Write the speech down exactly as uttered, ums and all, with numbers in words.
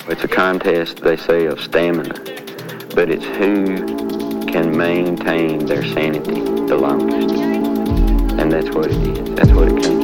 It's a contest, they say, of stamina, but it's who can maintain their sanity the longest. And that's what it is. That's what it comes